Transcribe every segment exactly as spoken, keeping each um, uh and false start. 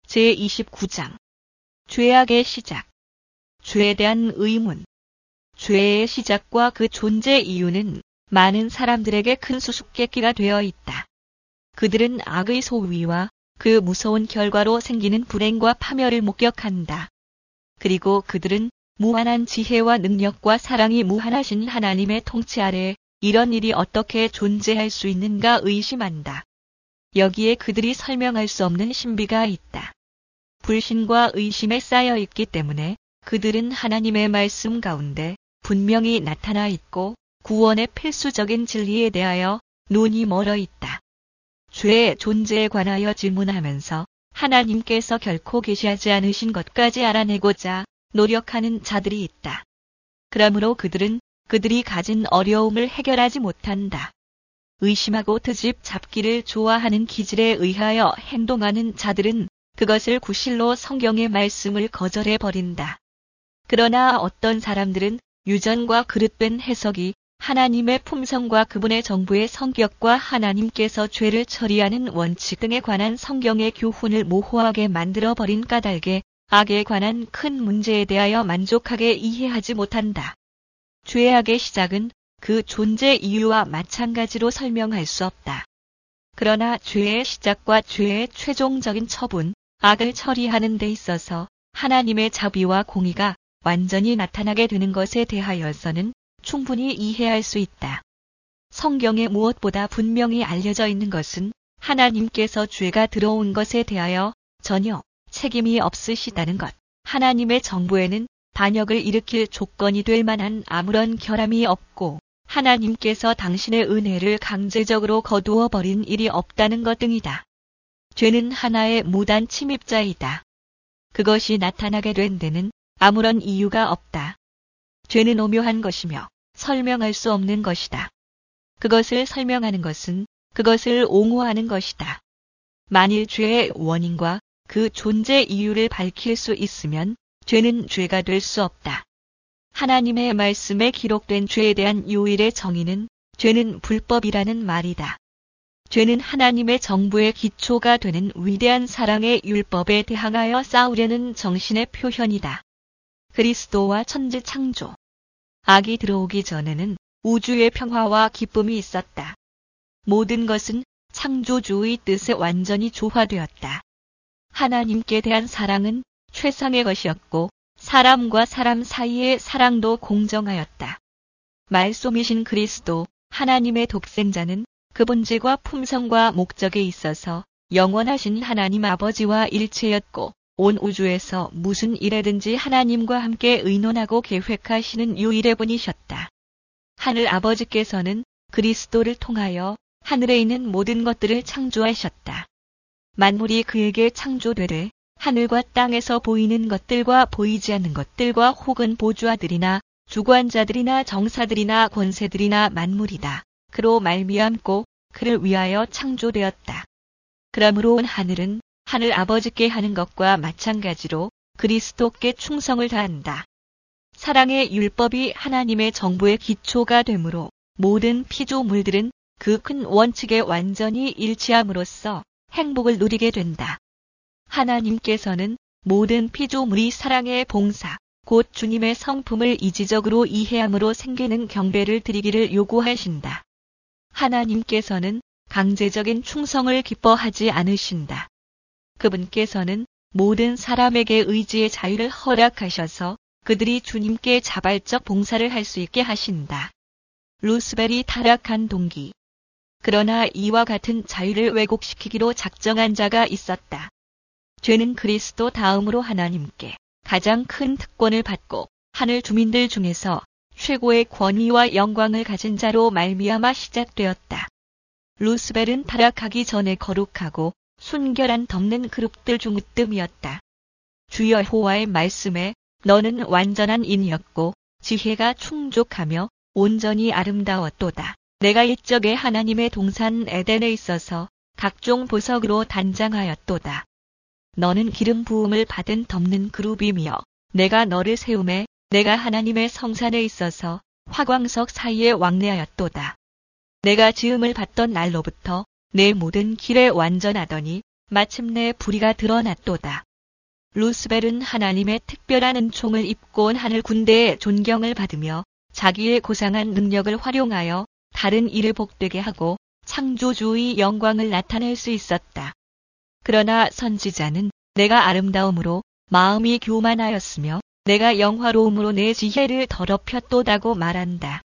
제이십구 장. 죄악의 시작. 죄에 대한 의문. 죄의 시작과 그 존재 이유는 많은 사람들에게 큰 수수께끼가 되어 있다. 그들은 악의 소위와 그 무서운 결과로 생기는 불행과 파멸을 목격한다. 그리고 그들은 무한한 지혜와 능력과 사랑이 무한하신 하나님의 통치 아래 이런 일이 어떻게 존재할 수 있는가 의심한다. 여기에 그들이 설명할 수 없는 신비가 있다. 불신과 의심에 쌓여 있기 때문에 그들은 하나님의 말씀 가운데 분명히 나타나 있고 구원의 필수적인 진리에 대하여 눈이 멀어 있다. 죄의 존재에 관하여 질문하면서 하나님께서 결코 계시하지 않으신 것까지 알아내고자 노력하는 자들이 있다. 그러므로 그들은 그들이 가진 어려움을 해결하지 못한다. 의심하고 트집 잡기를 좋아하는 기질에 의하여 행동하는 자들은 그것을 구실로 성경의 말씀을 거절해 버린다. 그러나 어떤 사람들은 유전과 그릇된 해석이 하나님의 품성과 그분의 정부의 성격과 하나님께서 죄를 처리하는 원칙 등에 관한 성경의 교훈을 모호하게 만들어버린 까닭에 악에 관한 큰 문제에 대하여 만족하게 이해하지 못한다. 죄악의 시작은 그 존재 이유와 마찬가지로 설명할 수 없다. 그러나 죄의 시작과 죄의 최종적인 처분, 악을 처리하는 데 있어서 하나님의 자비와 공의가 완전히 나타나게 되는 것에 대하여서는 충분히 이해할 수 있다. 성경에 무엇보다 분명히 알려져 있는 것은 하나님께서 죄가 들어온 것에 대하여 전혀 책임이 없으시다는 것. 하나님의 정부에는 반역을 일으킬 조건이 될 만한 아무런 결함이 없고 하나님께서 당신의 은혜를 강제적으로 거두어 버린 일이 없다는 것 등이다. 죄는 하나의 무단 침입자이다. 그것이 나타나게 된 데는 아무런 이유가 없다. 죄는 오묘한 것이며 설명할 수 없는 것이다. 그것을 설명하는 것은 그것을 옹호하는 것이다. 만일 죄의 원인과 그 존재 이유를 밝힐 수 있으면 죄는 죄가 될 수 없다. 하나님의 말씀에 기록된 죄에 대한 유일의 정의는 죄는 불법이라는 말이다. 죄는 하나님의 정부의 기초가 되는 위대한 사랑의 율법에 대항하여 싸우려는 정신의 표현이다. 그리스도와 천지 창조. 악이 들어오기 전에는 우주의 평화와 기쁨이 있었다. 모든 것은 창조주의 뜻에 완전히 조화되었다. 하나님께 대한 사랑은 최상의 것이었고 사람과 사람 사이의 사랑도 공정하였다. 말씀이신 그리스도, 하나님의 독생자는 그 본질과 품성과 목적에 있어서 영원하신 하나님 아버지와 일체였고 온 우주에서 무슨 일에든지 하나님과 함께 의논하고 계획하시는 유일의 분이셨다. 하늘 아버지께서는 그리스도를 통하여 하늘에 있는 모든 것들을 창조하셨다. 만물이 그에게 창조되되 하늘과 땅에서 보이는 것들과 보이지 않는 것들과 혹은 보좌들이나 주관자들이나 정사들이나 권세들이나 만물이다. 그로 말미암고 그를 위하여 창조되었다. 그러므로 하늘은 하늘 아버지께 하는 것과 마찬가지로 그리스도께 충성을 다한다. 사랑의 율법이 하나님의 정부의 기초가 되므로 모든 피조물들은 그 큰 원칙에 완전히 일치함으로써 행복을 누리게 된다. 하나님께서는 모든 피조물이 사랑의 봉사, 곧 주님의 성품을 이지적으로 이해함으로 생기는 경배를 드리기를 요구하신다. 하나님께서는 강제적인 충성을 기뻐하지 않으신다. 그분께서는 모든 사람에게 의지의 자유를 허락하셔서 그들이 주님께 자발적 봉사를 할 수 있게 하신다. 루스벨이 타락한 동기. 그러나 이와 같은 자유를 왜곡시키기로 작정한 자가 있었다. 죄는 그리스도 다음으로 하나님께 가장 큰 특권을 받고 하늘 주민들 중에서 최고의 권위와 영광을 가진 자로 말미암아 시작되었다. 루스벨은 타락하기 전에 거룩하고 순결한 덮는 그룹들 중 으뜸이었다. 주 여호와의 말씀에 너는 완전한 인이었고 지혜가 충족하며 온전히 아름다웠도다. 내가 옛적에 하나님의 동산 에덴에 있어서 각종 보석으로 단장하였도다. 너는 기름 부음을 받은 덮는 그룹이며 내가 너를 세우매 내가 하나님의 성산에 있어서 화광석 사이에 왕래하였도다. 내가 지음을 받던 날로부터 내 모든 길에 완전하더니 마침내 불의가 드러났도다. 루스벨은 하나님의 특별한 은총을 입고 온 하늘 군대의 존경을 받으며 자기의 고상한 능력을 활용하여 다른 일을 복되게 하고 창조주의 영광을 나타낼 수 있었다. 그러나 선지자는 내가 아름다움으로 마음이 교만하였으며 내가 영화로움으로 내 지혜를 더럽혔도다고 말한다.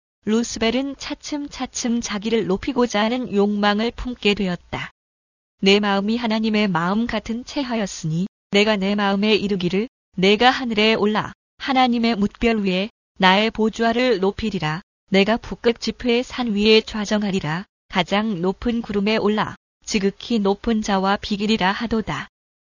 루스벨은 차츰차츰 자기를 높이고자 하는 욕망을 품게 되었다. 내 마음이 하나님의 마음 같은 체하였으니 내가 내 마음에 이르기를 내가 하늘에 올라 하나님의 뭇별 위에 나의 보좌를 높이리라. 내가 북극 지폐의 산 위에 좌정하리라. 가장 높은 구름에 올라 지극히 높은 자와 비기리라 하도다.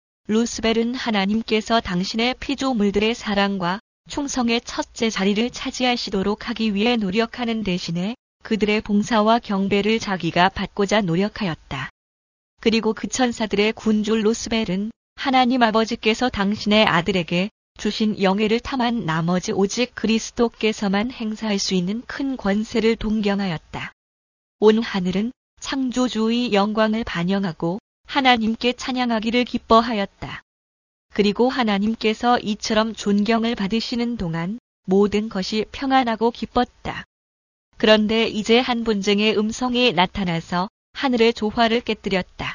루스벨은 하나님께서 당신의 피조물들의 사랑과 충성의 첫째 자리를 차지하시도록 하기 위해 노력하는 대신에 그들의 봉사와 경배를 자기가 받고자 노력하였다. 그리고 그 천사들의 군주 루스벨은 하나님 아버지께서 당신의 아들에게 주신 영예를 탐한 나머지 오직 그리스도께서만 행사할 수 있는 큰 권세를 동경하였다. 온 하늘은 창조주의 영광을 반영하고 하나님께 찬양하기를 기뻐하였다. 그리고 하나님께서 이처럼 존경을 받으시는 동안 모든 것이 평안하고 기뻤다. 그런데 이제 한 분쟁의 음성이 나타나서 하늘의 조화를 깨뜨렸다.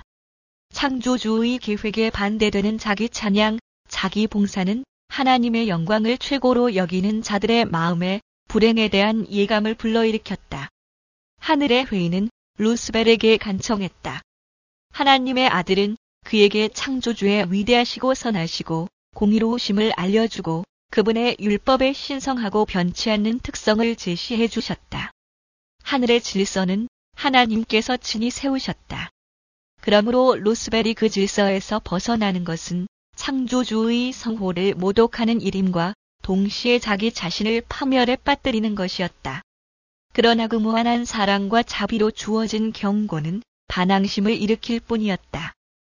창조주의 계획에 반대되는 자기 찬양, 자기 봉사는 하나님의 영광을 최고로 여기는 자들의 마음에 불행에 대한 예감을 불러일으켰다. 하늘의 회의는 루스벨에게 간청했다. 하나님의 아들은 그에게 창조주의 위대하시고 선하시고 공의로우심을 알려주고 그분의 율법에 신성하고 변치 않는 특성을 제시해 주셨다. 하늘의 질서는 하나님께서 친히 세우셨다. 그러므로 루스벨이 그 질서에서 벗어나는 것은 창조주의 성호를 모독하는 일임과 동시에 자기 자신을 파멸에 빠뜨리는 것이었다. 그러나 그 무한한 사랑과 자비로 주어진 경고는 반항심을 일으킬 뿐이었다.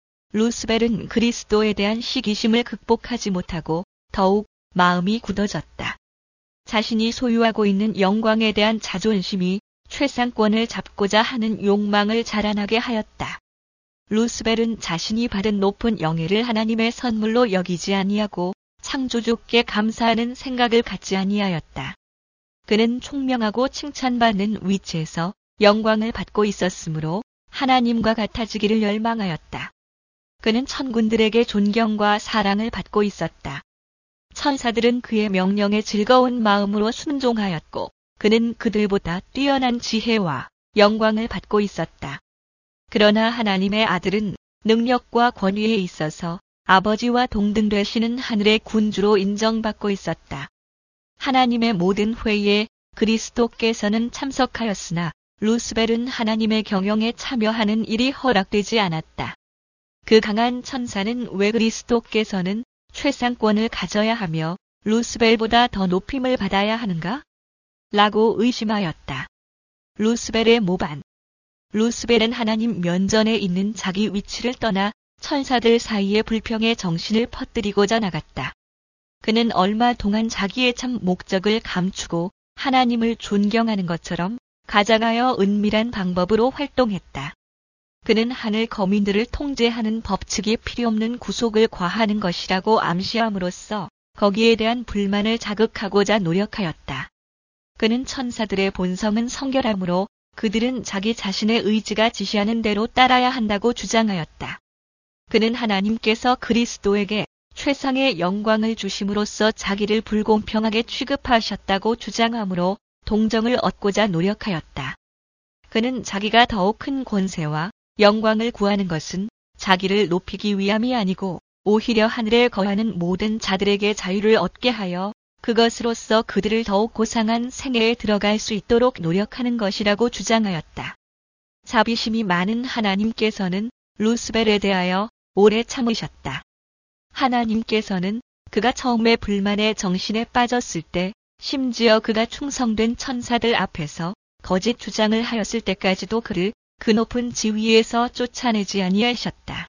루스벨은 그리스도에 대한 시기심을 극복하지 못하고 더욱 마음이 굳어졌다. 자신이 소유하고 있는 영광에 대한 자존심이 최상권을 잡고자 하는 욕망을 자라나게 하였다. 루스벨은 자신이 받은 높은 영예를 하나님의 선물로 여기지 아니하고 창조주께 감사하는 생각을 갖지 아니하였다. 그는 총명하고 칭찬받는 위치에서 영광을 받고 있었으므로 하나님과 같아지기를 열망하였다. 그는 천군들에게 존경과 사랑을 받고 있었다. 천사들은 그의 명령에 즐거운 마음으로 순종하였고 그는 그들보다 뛰어난 지혜와 영광을 받고 있었다. 그러나 하나님의 아들은 능력과 권위에 있어서 아버지와 동등되시는 하늘의 군주로 인정받고 있었다. 하나님의 모든 회의에 그리스도께서는 참석하였으나 루스벨은 하나님의 경영에 참여하는 일이 허락되지 않았다. 그 강한 천사는 왜 그리스도께서는 최상권을 가져야 하며 루스벨보다 더 높임을 받아야 하는가? 라고 의심하였다. 루스벨의 모반. 루스벨은 하나님 면전에 있는 자기 위치를 떠나 천사들 사이에 불평의 정신을 퍼뜨리고자 나갔다. 그는 얼마 동안 자기의 참 목적을 감추고 하나님을 존경하는 것처럼 가장하여 은밀한 방법으로 활동했다. 그는 하늘 거민들을 통제하는 법칙이 필요없는 구속을 과하는 것이라고 암시함으로써 거기에 대한 불만을 자극하고자 노력하였다. 그는 천사들의 본성은 성결하므로 그들은 자기 자신의 의지가 지시하는 대로 따라야 한다고 주장하였다. 그는 하나님께서 그리스도에게 최상의 영광을 주심으로써 자기를 불공평하게 취급하셨다고 주장하므로 동정을 얻고자 노력하였다. 그는 자기가 더욱 큰 권세와 영광을 구하는 것은 자기를 높이기 위함이 아니고 오히려 하늘에 거하는 모든 자들에게 자유를 얻게 하여 그것으로써 그들을 더욱 고상한 생애에 들어갈 수 있도록 노력하는 것이라고 주장하였다. 자비심이 많은 하나님께서는 루스벨에 대하여 오래 참으셨다. 하나님께서는 그가 처음에 불만의 정신에 빠졌을 때, 심지어 그가 충성된 천사들 앞에서 거짓 주장을 하였을 때까지도 그를 그 높은 지위에서 쫓아내지 아니하셨다.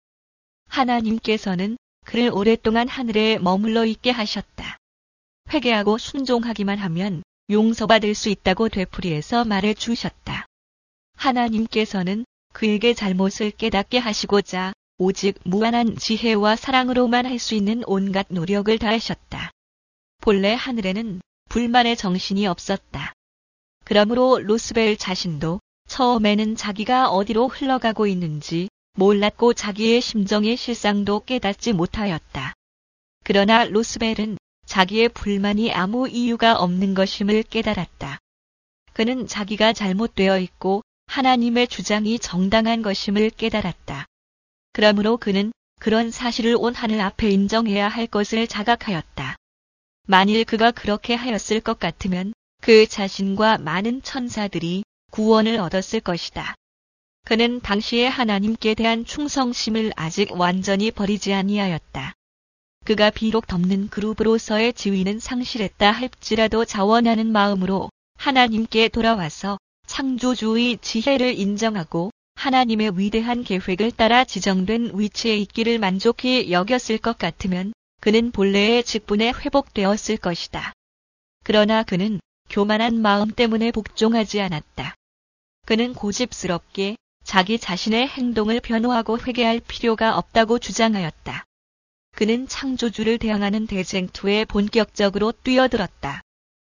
하나님께서는 그를 오랫동안 하늘에 머물러 있게 하셨다. 회개하고 순종하기만 하면 용서받을 수 있다고 되풀이해서 말해 주셨다. 하나님께서는 그에게 잘못을 깨닫게 하시고자 오직 무한한 지혜와 사랑으로만 할 수 있는 온갖 노력을 다하셨다. 본래 하늘에는 불만의 정신이 없었다. 그러므로 루스벨 자신도 처음에는 자기가 어디로 흘러가고 있는지 몰랐고 자기의 심정의 실상도 깨닫지 못하였다. 그러나 루스벨은 자기의 불만이 아무 이유가 없는 것임을 깨달았다. 그는 자기가 잘못되어 있고 하나님의 주장이 정당한 것임을 깨달았다. 그러므로 그는 그런 사실을 온 하늘 앞에 인정해야 할 것을 자각하였다. 만일 그가 그렇게 하였을 것 같으면 그 자신과 많은 천사들이 구원을 얻었을 것이다. 그는 당시에 하나님께 대한 충성심을 아직 완전히 버리지 아니하였다. 그가 비록 덮는 그룹으로서의 지위는 상실했다 할지라도 자원하는 마음으로 하나님께 돌아와서 창조주의 지혜를 인정하고 하나님의 위대한 계획을 따라 지정된 위치에 있기를 만족히 여겼을 것 같으면 그는 본래의 직분에 회복되었을 것이다. 그러나 그는 교만한 마음 때문에 복종하지 않았다. 그는 고집스럽게 자기 자신의 행동을 변호하고 회개할 필요가 없다고 주장하였다. 그는 창조주를 대항하는 대쟁투에 본격적으로 뛰어들었다.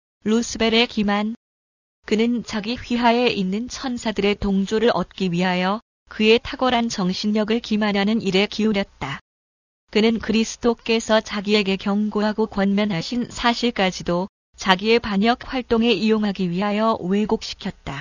루스벨의 기만. 그는 자기 휘하에 있는 천사들의 동조를 얻기 위하여 그의 탁월한 정신력을 기만하는 일에 기울였다. 그는 그리스도께서 자기에게 경고하고 권면하신 사실까지도 자기의 반역 활동에 이용하기 위하여 왜곡시켰다.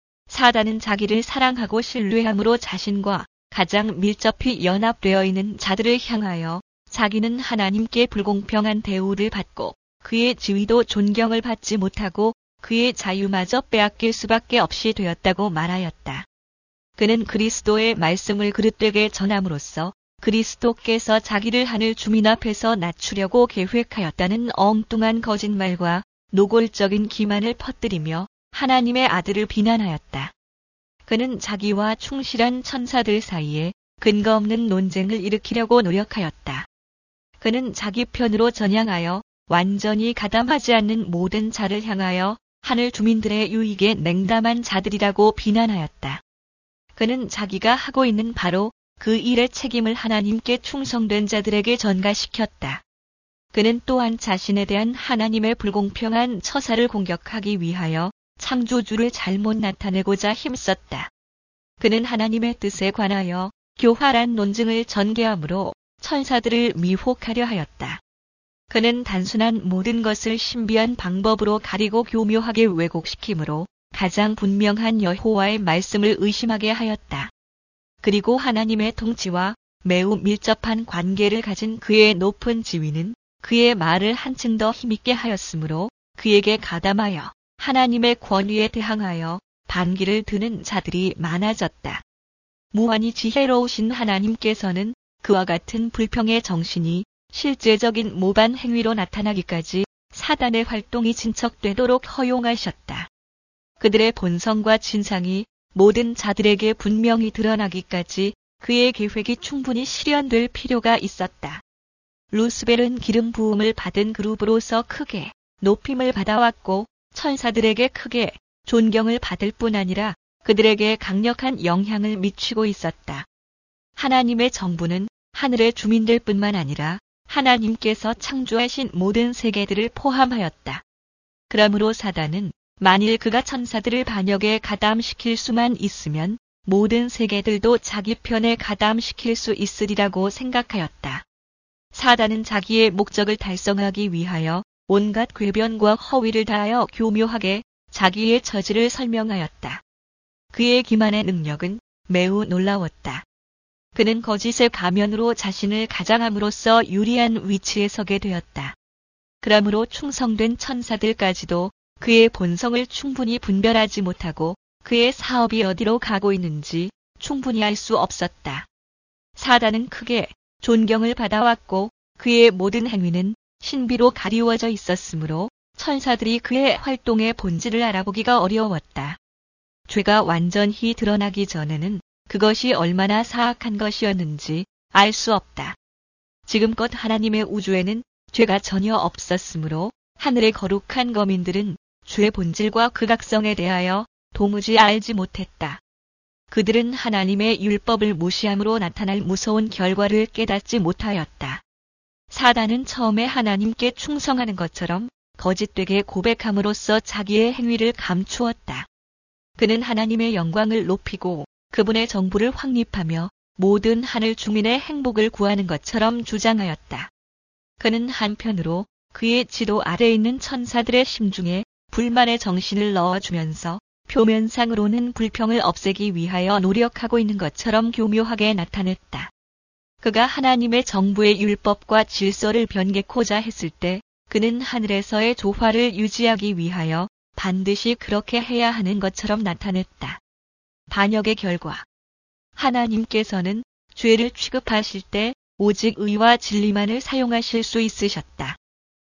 사단은 자기를 사랑하고 신뢰함으로 자신과 가장 밀접히 연합되어 있는 자들을 향하여 자기는 하나님께 불공평한 대우를 받고 그의 지위도 존경을 받지 못하고 그의 자유마저 빼앗길 수밖에 없이 되었다고 말하였다. 그는 그리스도의 말씀을 그릇되게 전함으로써 그리스도께서 자기를 하늘 주민 앞에서 낮추려고 계획하였다는 엉뚱한 거짓말과 노골적인 기만을 퍼뜨리며 하나님의 아들을 비난하였다. 그는 자기와 충실한 천사들 사이에 근거 없는 논쟁을 일으키려고 노력하였다. 그는 자기 편으로 전향하여 완전히 가담하지 않는 모든 자를 향하여 하늘 주민들의 유익에 냉담한 자들이라고 비난하였다. 그는 자기가 하고 있는 바로 그 일의 책임을 하나님께 충성된 자들에게 전가시켰다. 그는 또한 자신에 대한 하나님의 불공평한 처사를 공격하기 위하여 창조주를 잘못 나타내고자 힘썼다. 그는 하나님의 뜻에 관하여 교활한 논증을 전개하므로 천사들을 미혹하려 하였다. 그는 단순한 모든 것을 신비한 방법으로 가리고 교묘하게 왜곡시키므로 가장 분명한 여호와의 말씀을 의심하게 하였다. 그리고 하나님의 통치와 매우 밀접한 관계를 가진 그의 높은 지위는 그의 말을 한층 더 힘있게 하였으므로 그에게 가담하여 하나님의 권위에 대항하여 반기를 드는 자들이 많아졌다. 무한히 지혜로우신 하나님께서는 그와 같은 불평의 정신이 실제적인 모반 행위로 나타나기까지 사단의 활동이 진척되도록 허용하셨다. 그들의 본성과 진상이 모든 자들에게 분명히 드러나기까지 그의 계획이 충분히 실현될 필요가 있었다. 루스벨은 기름 부음을 받은 그룹으로서 크게 높임을 받아왔고 천사들에게 크게 존경을 받을 뿐 아니라 그들에게 강력한 영향을 미치고 있었다. 하나님의 정부는 하늘의 주민들 뿐만 아니라 하나님께서 창조하신 모든 세계들을 포함하였다. 그러므로 사단은 만일 그가 천사들을 반역에 가담시킬 수만 있으면 모든 세계들도 자기 편에 가담시킬 수 있으리라고 생각하였다. 사단은 자기의 목적을 달성하기 위하여 온갖 궤변과 허위를 다하여 교묘하게 자기의 처지를 설명하였다. 그의 기만의 능력은 매우 놀라웠다. 그는 거짓의 가면으로 자신을 가장함으로써 유리한 위치에 서게 되었다. 그러므로 충성된 천사들까지도 그의 본성을 충분히 분별하지 못하고 그의 사업이 어디로 가고 있는지 충분히 알 수 없었다. 사단은 크게 존경을 받아왔고 그의 모든 행위는 신비로 가리워져 있었으므로 천사들이 그의 활동의 본질을 알아보기가 어려웠다. 죄가 완전히 드러나기 전에는 그것이 얼마나 사악한 것이었는지 알 수 없다. 지금껏 하나님의 우주에는 죄가 전혀 없었으므로 하늘의 거룩한 거민들은 죄의 본질과 극악성에 대하여 도무지 알지 못했다. 그들은 하나님의 율법을 무시함으로 나타날 무서운 결과를 깨닫지 못하였다. 사단은 처음에 하나님께 충성하는 것처럼 거짓되게 고백함으로써 자기의 행위를 감추었다. 그는 하나님의 영광을 높이고 그분의 정부를 확립하며 모든 하늘 주민의 행복을 구하는 것처럼 주장하였다. 그는 한편으로 그의 지도 아래에 있는 천사들의 심중에 불만의 정신을 넣어주면서 표면상으로는 불평을 없애기 위하여 노력하고 있는 것처럼 교묘하게 나타냈다. 그가 하나님의 정부의 율법과 질서를 변개코자 했을 때 그는 하늘에서의 조화를 유지하기 위하여 반드시 그렇게 해야 하는 것처럼 나타냈다. 반역의 결과. 하나님께서는 죄를 취급하실 때 오직 의와 진리만을 사용하실 수 있으셨다.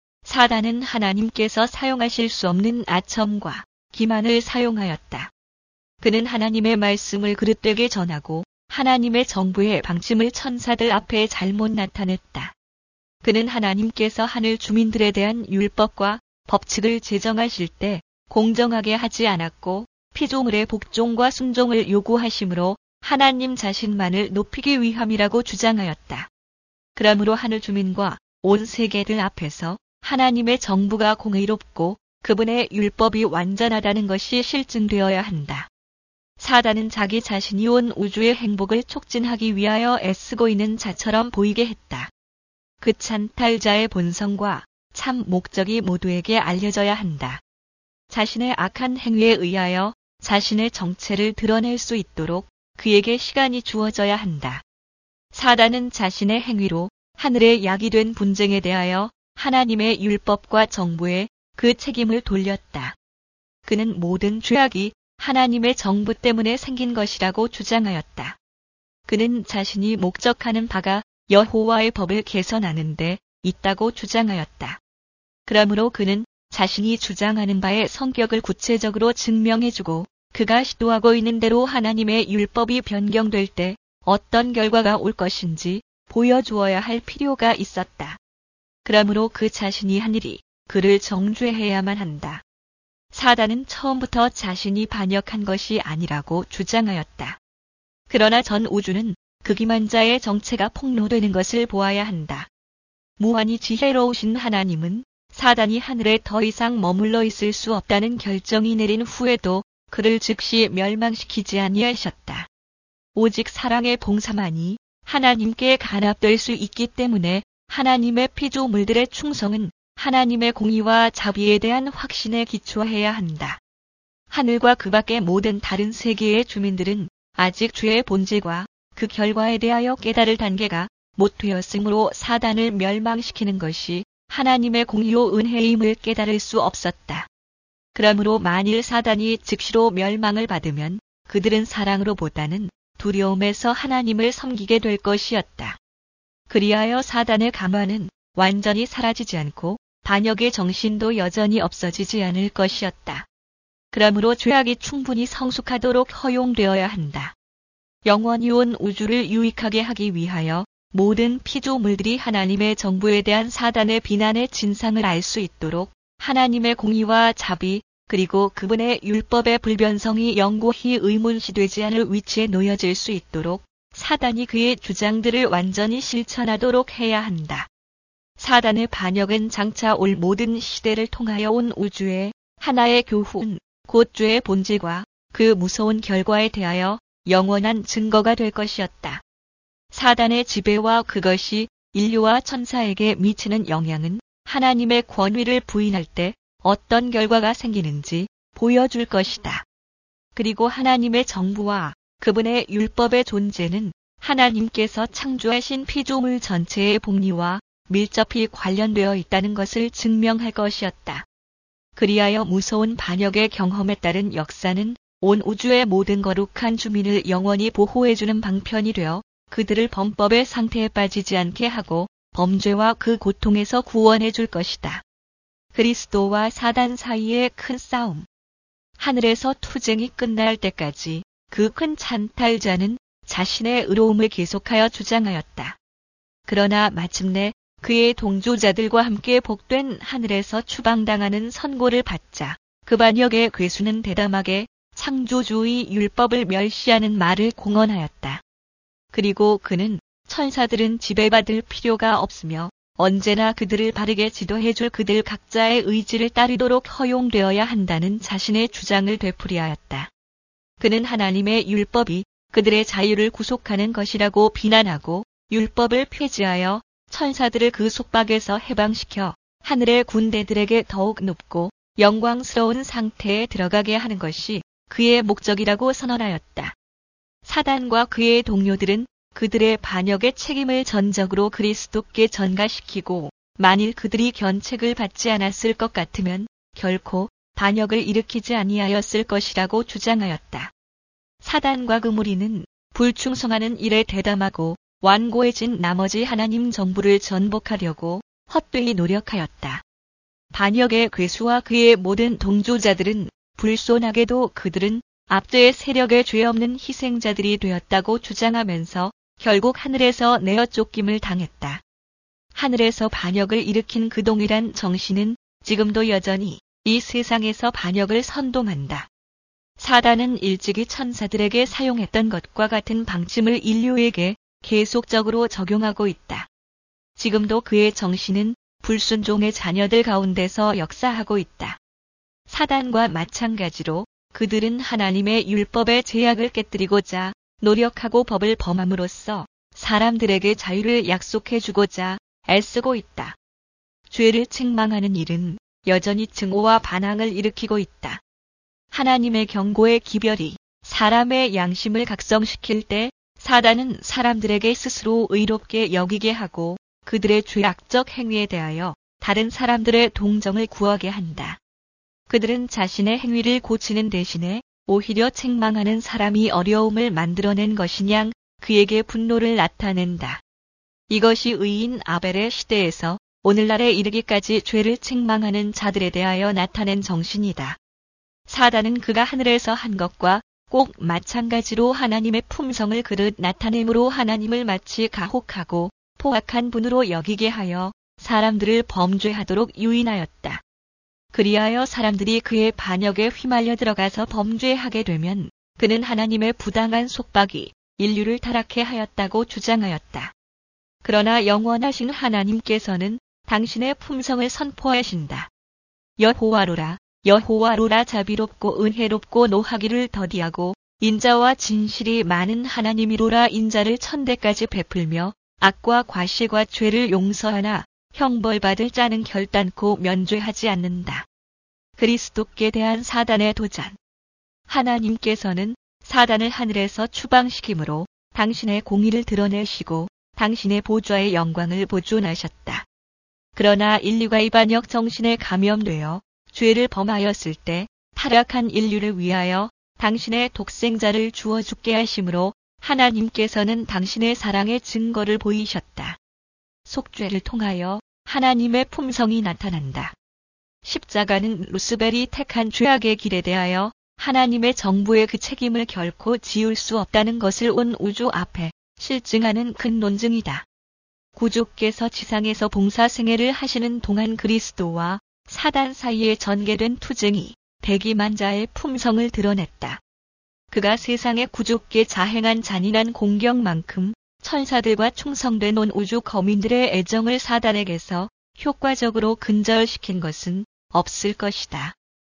사단은 하나님께서 사용하실 수 없는 아첨과 기만을 사용하였다. 그는 하나님의 말씀을 그릇되게 전하고 하나님의 정부의 방침을 천사들 앞에 잘못 나타냈다. 그는 하나님께서 하늘 주민들에 대한 율법과 법칙을 제정하실 때 공정하게 하지 않았고 피조물의 복종과 순종을 요구하심으로 하나님 자신만을 높이기 위함이라고 주장하였다. 그러므로 하늘 주민과 온 세계들 앞에서 하나님의 정부가 공의롭고 그분의 율법이 완전하다는 것이 실증되어야 한다. 사단은 자기 자신이 온 우주의 행복을 촉진하기 위하여 애쓰고 있는 자처럼 보이게 했다. 그 찬탈자의 본성과 참 목적이 모두에게 알려져야 한다. 자신의 악한 행위에 의하여 자신의 정체를 드러낼 수 있도록 그에게 시간이 주어져야 한다. 사단은 자신의 행위로 하늘의 약이 된 분쟁에 대하여 하나님의 율법과 정부에 그 책임을 돌렸다. 그는 모든 죄악이 하나님의 정부 때문에 생긴 것이라고 주장하였다. 그는 자신이 목적하는 바가 여호와의 법을 개선하는 데 있다고 주장하였다. 그러므로 그는 자신이 주장하는 바의 성격을 구체적으로 증명해주고 그가 시도하고 있는 대로 하나님의 율법이 변경될 때 어떤 결과가 올 것인지 보여주어야 할 필요가 있었다. 그러므로 그 자신이 한 일이 그를 정죄해야만 한다. 사단은 처음부터 자신이 반역한 것이 아니라고 주장하였다. 그러나 전 우주는 그 기만자의 정체가 폭로되는 것을 보아야 한다. 무한히 지혜로우신 하나님은 사단이 하늘에 더 이상 머물러 있을 수 없다는 결정이 내린 후에도 그를 즉시 멸망시키지 아니하셨다. 오직 사랑의 봉사만이 하나님께 간합될 수 있기 때문에 하나님의 피조물들의 충성은 하나님의 공의와 자비에 대한 확신에 기초해야 한다. 하늘과 그 밖의 모든 다른 세계의 주민들은 아직 죄의 본질과 그 결과에 대하여 깨달을 단계가 못 되었으므로 사단을 멸망시키는 것이 하나님의 공의요 은혜임을 깨달을 수 없었다. 그러므로 만일 사단이 즉시로 멸망을 받으면 그들은 사랑으로보다는 두려움에서 하나님을 섬기게 될 것이었다. 그리하여 사단의 감화는 완전히 사라지지 않고 반역의 정신도 여전히 없어지지 않을 것이었다. 그러므로 죄악이 충분히 성숙하도록 허용되어야 한다. 영원히 온 우주를 유익하게 하기 위하여 모든 피조물들이 하나님의 정부에 대한 사단의 비난의 진상을 알 수 있도록 하나님의 공의와 자비 그리고 그분의 율법의 불변성이 영구히 의문시되지 않을 위치에 놓여질 수 있도록 사단이 그의 주장들을 완전히 실천하도록 해야 한다. 사단의 반역은 장차 올 모든 시대를 통하여 온 우주의 하나의 교훈, 곧 죄의 본질과 그 무서운 결과에 대하여 영원한 증거가 될 것이었다. 사단의 지배와 그것이 인류와 천사에게 미치는 영향은 하나님의 권위를 부인할 때 어떤 결과가 생기는지 보여줄 것이다. 그리고 하나님의 정부와 그분의 율법의 존재는 하나님께서 창조하신 피조물 전체의 복리와 밀접히 관련되어 있다는 것을 증명할 것이었다. 그리하여 무서운 반역의 경험에 따른 역사는 온 우주의 모든 거룩한 주민을 영원히 보호해주는 방편이 되어 그들을 범법의 상태에 빠지지 않게 하고 범죄와 그 고통에서 구원해 줄 것이다. 그리스도와 사단 사이의 큰 싸움. 하늘에서 투쟁이 끝날 때까지 그 큰 찬탈자는 자신의 의로움을 계속하여 주장하였다. 그러나 마침내 그의 동조자들과 함께 복된 하늘에서 추방당하는 선고를 받자 그 반역의 괴수는 대담하게 창조주의 율법을 멸시하는 말을 공언하였다. 그리고 그는 천사들은 지배받을 필요가 없으며 언제나 그들을 바르게 지도해줄 그들 각자의 의지를 따르도록 허용되어야 한다는 자신의 주장을 되풀이하였다. 그는 하나님의 율법이 그들의 자유를 구속하는 것이라고 비난하고 율법을 폐지하여 천사들을 그 속박에서 해방시켜 하늘의 군대들에게 더욱 높고 영광스러운 상태에 들어가게 하는 것이 그의 목적이라고 선언하였다. 사단과 그의 동료들은 그들의 반역의 책임을 전적으로 그리스도께 전가시키고 만일 그들이 견책을 받지 않았을 것 같으면 결코 반역을 일으키지 아니하였을 것이라고 주장하였다. 사단과 그 무리는 불충성하는 일에 대담하고 완고해진 나머지 하나님 정부를 전복하려고 헛되이 노력하였다. 반역의 괴수와 그의 모든 동조자들은 불손하게도 그들은 압제의 세력에 죄 없는 희생자들이 되었다고 주장하면서 결국 하늘에서 내어 쫓김을 당했다. 하늘에서 반역을 일으킨 그 동일한 정신은 지금도 여전히 이 세상에서 반역을 선동한다. 사단은 일찍이 천사들에게 사용했던 것과 같은 방침을 인류에게 계속적으로 적용하고 있다. 지금도 그의 정신은 불순종의 자녀들 가운데서 역사하고 있다. 사단과 마찬가지로 그들은 하나님의 율법의 제약을 깨뜨리고자 노력하고 법을 범함으로써 사람들에게 자유를 약속해주고자 애쓰고 있다. 죄를 책망하는 일은 여전히 증오와 반항을 일으키고 있다. 하나님의 경고의 기별이 사람의 양심을 각성시킬 때 사단은 사람들에게 스스로 의롭게 여기게 하고 그들의 죄악적 행위에 대하여 다른 사람들의 동정을 구하게 한다. 그들은 자신의 행위를 고치는 대신에 오히려 책망하는 사람이 어려움을 만들어낸 것이냥 그에게 분노를 나타낸다. 이것이 의인 아벨의 시대에서 오늘날에 이르기까지 죄를 책망하는 자들에 대하여 나타낸 정신이다. 사단은 그가 하늘에서 한 것과 꼭 마찬가지로 하나님의 품성을 그릇 나타냄으로 하나님을 마치 가혹하고 포악한 분으로 여기게 하여 사람들을 범죄하도록 유인하였다. 그리하여 사람들이 그의 반역에 휘말려 들어가서 범죄하게 되면 그는 하나님의 부당한 속박이 인류를 타락해 하였다고 주장하였다. 그러나 영원하신 하나님께서는 당신의 품성을 선포하신다. 여호와로라, 여호와로라 자비롭고 은혜롭고 노하기를 더디하고 인자와 진실이 많은 하나님이로라. 인자를 천대까지 베풀며 악과 과실과 죄를 용서하나 형벌받을 자는 결단코 면죄하지 않는다. 그리스도께 대한 사단의 도전. 하나님께서는 사단을 하늘에서 추방시킴으로 당신의 공의를 드러내시고 당신의 보좌의 영광을 보존하셨다. 그러나 인류가 이 반역 정신에 감염되어 죄를 범하였을 때 타락한 인류를 위하여 당신의 독생자를 주어 죽게 하심으로 하나님께서는 당신의 사랑의 증거를 보이셨다. 속죄를 통하여 하나님의 품성이 나타난다. 십자가는 루스벨이 택한 죄악의 길에 대하여 하나님의 정부의 그 책임을 결코 지울 수 없다는 것을 온 우주 앞에 실증하는 큰 논증이다. 구주께서 지상에서 봉사 생애를 하시는 동안 그리스도와 사단 사이에 전개된 투쟁이 대기만자의 품성을 드러냈다. 그가 세상의 구주께 자행한 잔인한 공격만큼 천사들과 충성된 온 우주 거민들의 애정을 사단에게서 효과적으로 근절시킨 것은 없을 것이다.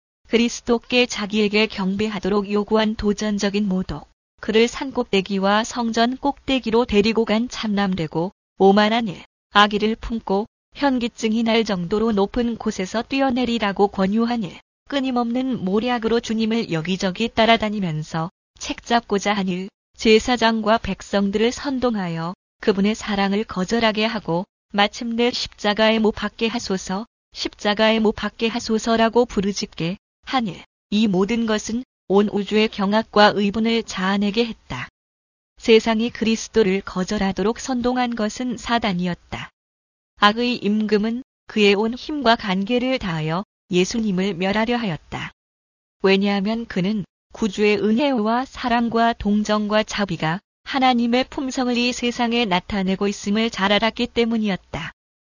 그리스도께 자기에게 경배하도록 요구한 도전적인 모독, 그를 산꼭대기와 성전 꼭대기로 데리고 간 참남되고 오만한 일, 악의를 품고 현기증이 날 정도로 높은 곳에서 뛰어내리라고 권유한 일, 끊임없는 모략으로 주님을 여기저기 따라다니면서 책잡고자 한 일, 제사장과 백성들을 선동하여 그분의 사랑을 거절하게 하고 마침내 십자가에 못 박게 하소서, 십자가에 못 박게 하소서라고 부르짖게 한 일, 이 모든 것은 온 우주의 경악과 의분을 자아내게 했다. 세상이 그리스도를 거절하도록 선동한 것은 사단이었다. 악의 임금은 그의 온 힘과 간계를 다하여 예수님을 멸하려 하였다. 왜냐하면 그는 구주의 은혜와 사랑과 동정과 자비가 하나님의 품성을 이 세상에 나타내고 있음을 잘 알았기 때문이었다.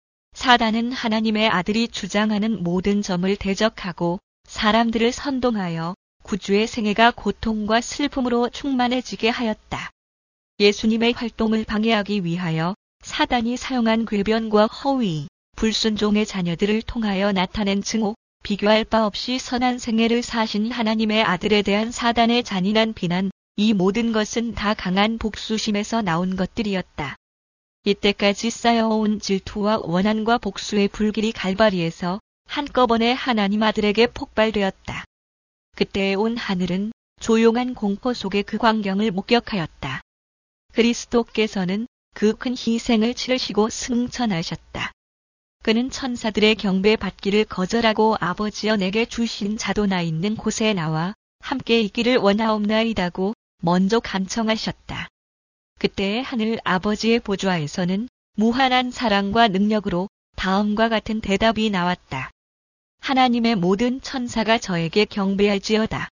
사단은 하나님의 아들이 주장하는 모든 점을 대적하고 사람들을 선동하여 구주의 생애가 고통과 슬픔으로 충만해지게 하였다. 예수님의 활동을 방해하기 위하여 사단이 사용한 궤변과 허위, 불순종의 자녀들을 통하여 나타낸 증오, 비교할 바 없이 선한 생애를 사신 하나님의 아들에 대한 사단의 잔인한 비난, 이 모든 것은 다 강한 복수심에서 나온 것들이었다. 이때까지 쌓여온 질투와 원한과 복수의 불길이 갈바리에서 한꺼번에 하나님 아들에게 폭발되었다. 그때 온 하늘은 조용한 공포 속에 그 광경을 목격하였다. 그리스도께서는 그 큰 희생을 치르시고 승천하셨다. 그는 천사들의 경배받기를 거절하고 아버지여 내게 주신 자도 나 있는 곳에 나와 함께 있기를 원하옵나이다고 먼저 간청하셨다. 그때 하늘 아버지의 보좌에서는 무한한 사랑과 능력으로 다음과 같은 대답이 나왔다. 하나님의 모든 천사가 저에게 경배할지어다.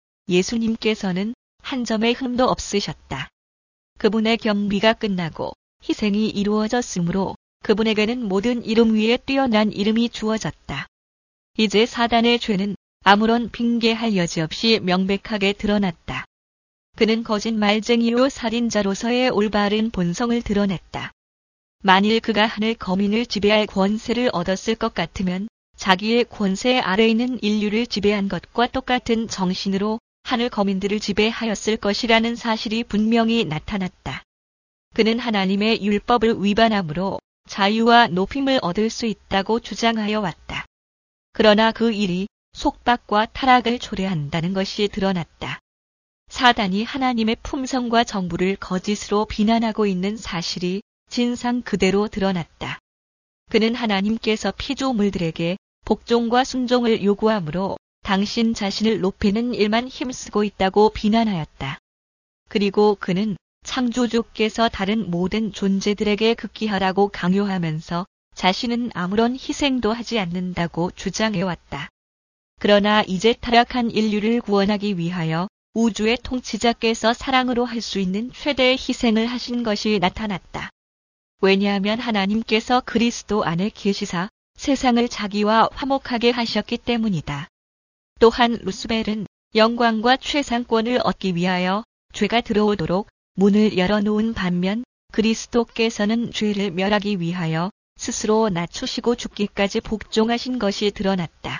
예수님께서는 한 점의 흠도 없으셨다. 그분의 경비가 끝나고 희생이 이루어졌으므로 그분에게는 모든 이름 위에 뛰어난 이름이 주어졌다. 이제 사단의 죄는 아무런 핑계할 여지 없이 명백하게 드러났다. 그는 거짓말쟁이요 살인자로서의 올바른 본성을 드러냈다. 만일 그가 하늘 거민을 지배할 권세를 얻었을 것 같으면 자기의 권세 아래 있는 인류를 지배한 것과 똑같은 정신으로 하늘 거민들을 지배하였을 것이라는 사실이 분명히 나타났다. 그는 하나님의 율법을 위반함으로 자유와 높임을 얻을 수 있다고 주장하여 왔다. 그러나 그 일이 속박과 타락을 초래한다는 것이 드러났다. 사단이 하나님의 품성과 정부를 거짓으로 비난하고 있는 사실이 진상 그대로 드러났다. 그는 하나님께서 피조물들에게 복종과 순종을 요구하므로 당신 자신을 높이는 일만 힘쓰고 있다고 비난하였다. 그리고 그는 창조주께서 다른 모든 존재들에게 극기하라고 강요하면서 자신은 아무런 희생도 하지 않는다고 주장해왔다. 그러나 이제 타락한 인류를 구원하기 위하여 우주의 통치자께서 사랑으로 할 수 있는 최대의 희생을 하신 것이 나타났다. 왜냐하면 하나님께서 그리스도 안에 계시사 세상을 자기와 화목하게 하셨기 때문이다. 또한 루스벨은 영광과 최상권을 얻기 위하여 죄가 들어오도록 문을 열어놓은 반면 그리스도께서는 죄를 멸하기 위하여 스스로 낮추시고 죽기까지 복종하신 것이 드러났다.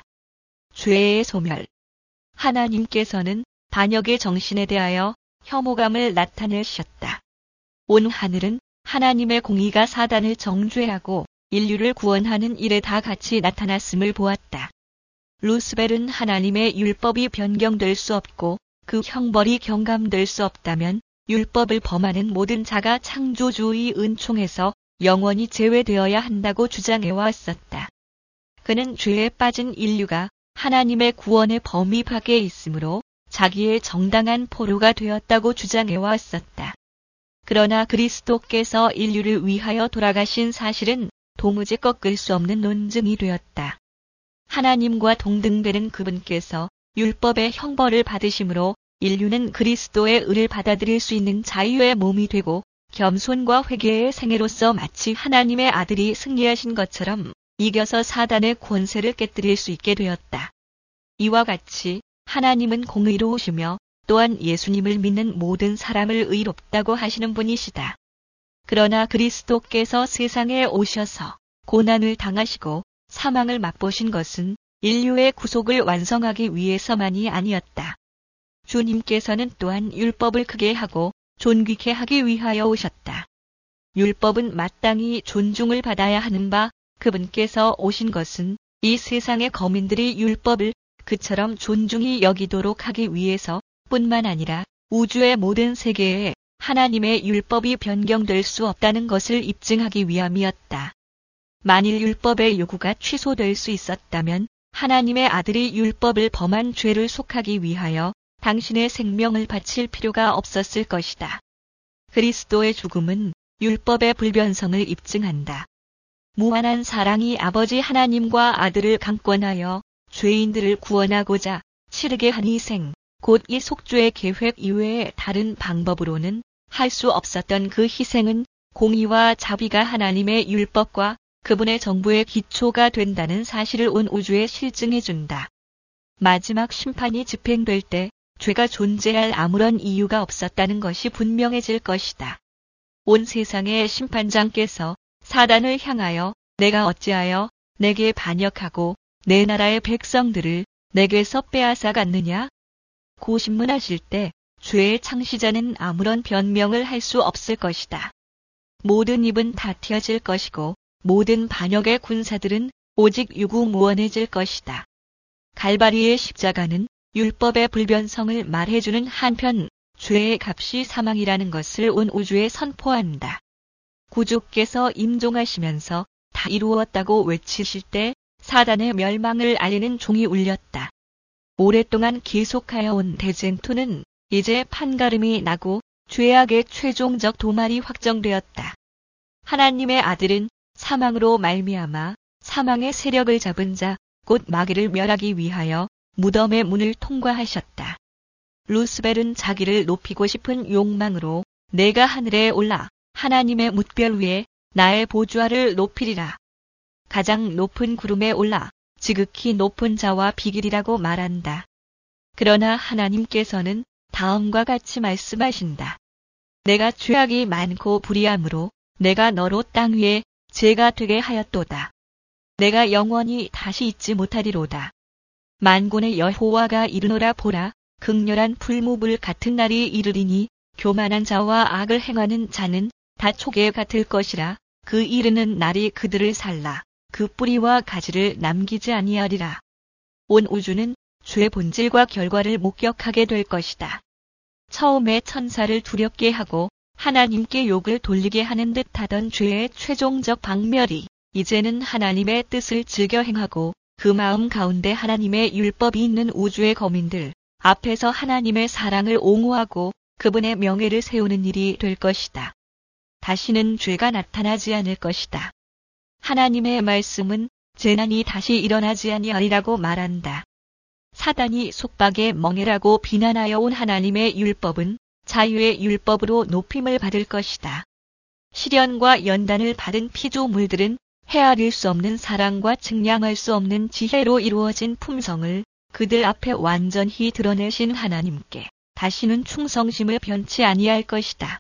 죄의 소멸. 하나님께서는 반역의 정신에 대하여 혐오감을 나타내셨다. 온 하늘은 하나님의 공의가 사단을 정죄하고 인류를 구원하는 일에 다 같이 나타났음을 보았다. 루스벨은 하나님의 율법이 변경될 수 없고 그 형벌이 경감될 수 없다면 율법을 범하는 모든 자가 창조주의 은총에서 영원히 제외되어야 한다고 주장해왔었다. 그는 죄에 빠진 인류가 하나님의 구원의 범위 밖에 있으므로 자기의 정당한 포로가 되었다고 주장해왔었다. 그러나 그리스도께서 인류를 위하여 돌아가신 사실은 도무지 꺾을 수 없는 논증이 되었다. 하나님과 동등되는 그분께서 율법의 형벌을 받으심으로 인류는 그리스도의 의를 받아들일 수 있는 자유의 몸이 되고 겸손과 회개의 생애로서 마치 하나님의 아들이 승리하신 것처럼 이겨서 사단의 권세를 깨뜨릴 수 있게 되었다. 이와 같이 하나님은 공의로우시며 또한 예수님을 믿는 모든 사람을 의롭다고 하시는 분이시다. 그러나 그리스도께서 세상에 오셔서 고난을 당하시고 사망을 맛보신 것은 인류의 구속을 완성하기 위해서만이 아니었다. 주님께서는 또한 율법을 크게 하고 존귀케 하기 위하여 오셨다. 율법은 마땅히 존중을 받아야 하는 바 그분께서 오신 것은 이 세상의 거민들이 율법을 그처럼 존중히 여기도록 하기 위해서 뿐만 아니라 우주의 모든 세계에 하나님의 율법이 변경될 수 없다는 것을 입증하기 위함이었다. 만일 율법의 요구가 취소될 수 있었다면 하나님의 아들이 율법을 범한 죄를 속하기 위하여 당신의 생명을 바칠 필요가 없었을 것이다. 그리스도의 죽음은 율법의 불변성을 입증한다. 무한한 사랑이 아버지 하나님과 아들을 강권하여 죄인들을 구원하고자 치르게 한 희생, 곧 이 속죄의 계획 이외에 다른 방법으로는 할 수 없었던 그 희생은 공의와 자비가 하나님의 율법과 그분의 정부의 기초가 된다는 사실을 온 우주에 실증해준다. 마지막 심판이 집행될 때 죄가 존재할 아무런 이유가 없었다는 것이 분명해질 것이다. 온 세상의 심판장께서 사단을 향하여 내가 어찌하여 내게 반역하고 내 나라의 백성들을 내게서 빼앗아 갔느냐? 고 신문하실 때 죄의 창시자는 아무런 변명을 할 수 없을 것이다. 모든 입은 다 튀어질 것이고 모든 반역의 군사들은 오직 유구무원해질 것이다. 갈바리의 십자가는 율법의 불변성을 말해주는 한편 죄의 값이 사망이라는 것을 온 우주에 선포한다. 구주께서 임종하시면서 다 이루었다고 외치실 때 사단의 멸망을 알리는 종이 울렸다. 오랫동안 계속하여 온 대쟁투는 이제 판가름이 나고 죄악의 최종적 도말이 확정되었다. 하나님의 아들은 사망으로 말미암아 사망의 세력을 잡은 자, 곧 마귀를 멸하기 위하여 무덤의 문을 통과하셨다. 루스벨은 자기를 높이고 싶은 욕망으로 내가 하늘에 올라 하나님의 뭇별 위에 나의 보좌를 높이리라. 가장 높은 구름에 올라 지극히 높은 자와 비길이라고 말한다. 그러나 하나님께서는 다음과 같이 말씀하신다. 내가 죄악이 많고 불의함으로 내가 너로 땅 위에 죄가 되게 하였도다. 내가 영원히 다시 잊지 못하리로다. 만군의 여호와가 이르노라. 보라, 극렬한 풀무불 같은 날이 이르리니 교만한 자와 악을 행하는 자는 다 초계 같을 것이라. 그 이르는 날이 그들을 살라 그 뿌리와 가지를 남기지 아니하리라. 온 우주는 죄의 본질과 결과를 목격하게 될 것이다. 처음에 천사를 두렵게 하고 하나님께 욕을 돌리게 하는 듯하던 죄의 최종적 박멸이 이제는 하나님의 뜻을 즐겨 행하고 그 마음 가운데 하나님의 율법이 있는 우주의 거민들 앞에서 하나님의 사랑을 옹호하고 그분의 명예를 세우는 일이 될 것이다. 다시는 죄가 나타나지 않을 것이다. 하나님의 말씀은 재난이 다시 일어나지 아니하리라고 말한다. 사단이 속박의 멍에라고 비난하여 온 하나님의 율법은 자유의 율법으로 높임을 받을 것이다. 시련과 연단을 받은 피조물들은 헤아릴 수 없는 사랑과 측량할 수 없는 지혜로 이루어진 품성을 그들 앞에 완전히 드러내신 하나님께 다시는 충성심을 변치 아니할 것이다.